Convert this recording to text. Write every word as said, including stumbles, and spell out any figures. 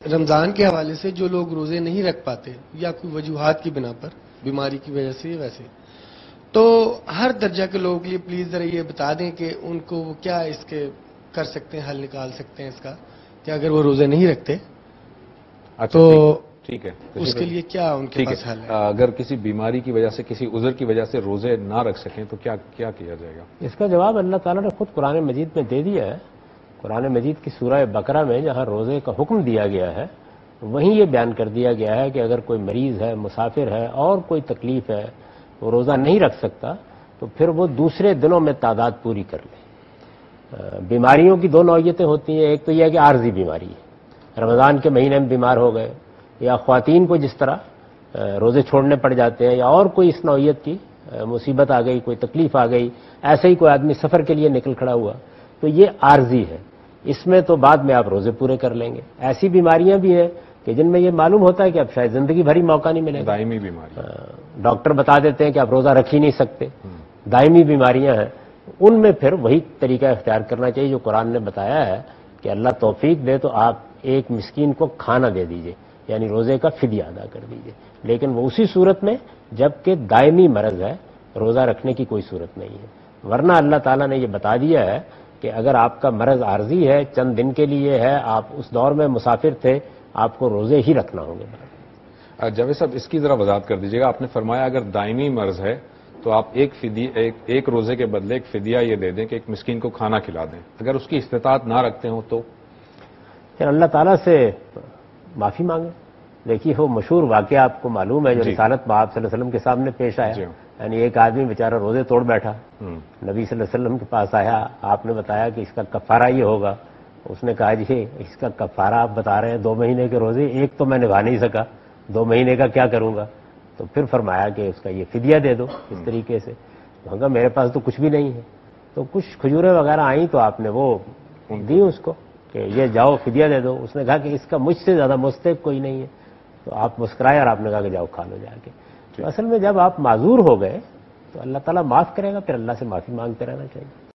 رمضان کے حوالے سے جو لوگ روزے نہیں رکھ پاتے یا کوئی وجوہات کی بنا پر، بیماری کی وجہ سے ویسے، تو ہر درجہ کے لوگوں کے لیے پلیز ذرا یہ بتا دیں کہ ان کو وہ کیا اس کے کر سکتے ہیں، حل نکال سکتے ہیں اس کا، کہ اگر وہ روزے نہیں رکھتے تو ٹھیک ہے اس کے لیے کیا ان کے پاس حل ہے؟ اگر کسی بیماری کی وجہ سے، کسی عذر کی وجہ سے روزے نہ رکھ سکیں تو کیا کیا کیا جائے گا؟ اس کا جواب اللہ تعالیٰ نے خود قرآن مجید میں دے دیا ہے۔ قرآن مجید کی سورہ بقرہ میں جہاں روزے کا حکم دیا گیا ہے، وہیں یہ بیان کر دیا گیا ہے کہ اگر کوئی مریض ہے، مسافر ہے اور کوئی تکلیف ہے، وہ روزہ نہیں رکھ سکتا تو پھر وہ دوسرے دنوں میں تعداد پوری کر لے۔ بیماریوں کی دو نوعیتیں ہوتی ہیں، ایک تو یہ ہے کہ عارضی بیماری ہے، رمضان کے مہینے میں بیمار ہو گئے، یا خواتین کو جس طرح روزے چھوڑنے پڑ جاتے ہیں، یا اور کوئی اس نوعیت کی مصیبت آ گئی، کوئی تکلیف آ گئی، ایسے ہی کوئی آدمی سفر کے لیے نکل کھڑا ہوا، تو یہ عارضی ہے، اس میں تو بعد میں آپ روزے پورے کر لیں گے۔ ایسی بیماریاں بھی ہیں کہ جن میں یہ معلوم ہوتا ہے کہ اب شاید زندگی بھری موقع نہیں ملے گا، دائمی بیماری، ڈاکٹر بتا دیتے ہیں کہ آپ روزہ رکھ ہی نہیں سکتے، دائمی بیماریاں ہیں، ان میں پھر وہی طریقہ اختیار کرنا چاہیے جو قرآن نے بتایا ہے کہ اللہ توفیق دے تو آپ ایک مسکین کو کھانا دے دیجئے، یعنی روزے کا فدیہ ادا کر دیجئے، لیکن وہ اسی صورت میں جب کہ دائمی مرض ہے، روزہ رکھنے کی کوئی صورت نہیں ہے۔ ورنہ اللہ تعالیٰ نے یہ بتا دیا ہے کہ اگر آپ کا مرض عارضی ہے، چند دن کے لیے ہے، آپ اس دور میں مسافر تھے، آپ کو روزے ہی رکھنا ہوں گے۔ جاوید صاحب اس کی ذرا وضاحت کر دیجیے گا، آپ نے فرمایا اگر دائمی مرض ہے تو آپ ایک فدیہ ایک, ایک روزے کے بدلے ایک فدیہ یہ دے دیں کہ ایک مسکین کو کھانا کھلا دیں، اگر اس کی استطاعت نہ رکھتے ہوں تو پھر اللہ تعالیٰ سے معافی مانگیں۔ دیکھیے وہ مشہور واقعہ آپ کو معلوم ہے جو رسالت میں آپ صلی اللہ علیہ وسلم کے سامنے پیش آیا، یعنی ایک آدمی بیچارہ روزے توڑ بیٹھا، نبی صلی اللہ علیہ وسلم کے پاس آیا، آپ نے بتایا کہ اس کا کفارہ یہ ہوگا، اس نے کہا جی اس کا کفارہ آپ بتا رہے ہیں دو مہینے کے روزے، ایک تو میں نبھا نہیں سکا، دو مہینے کا کیا کروں گا؟ تو پھر فرمایا کہ اس کا یہ فدیہ دے دو اس طریقے سے۔ تو کہا میرے پاس تو کچھ بھی نہیں ہے، تو کچھ کھجوریں وغیرہ آئیں تو آپ نے وہ دی اس کو کہ یہ جاؤ فدیہ دے دو۔ اس نے کہا کہ اس کا مجھ سے زیادہ مستحق کوئی نہیں ہے، تو آپ مسکرائے اور آپ نے کہا کہ جاؤ کھا لو جا کے۔ تو اصل میں جب آپ معذور ہو گئے تو اللہ تعالیٰ معاف کرے گا، پھر اللہ سے معافی مانگتے رہنا چاہیے۔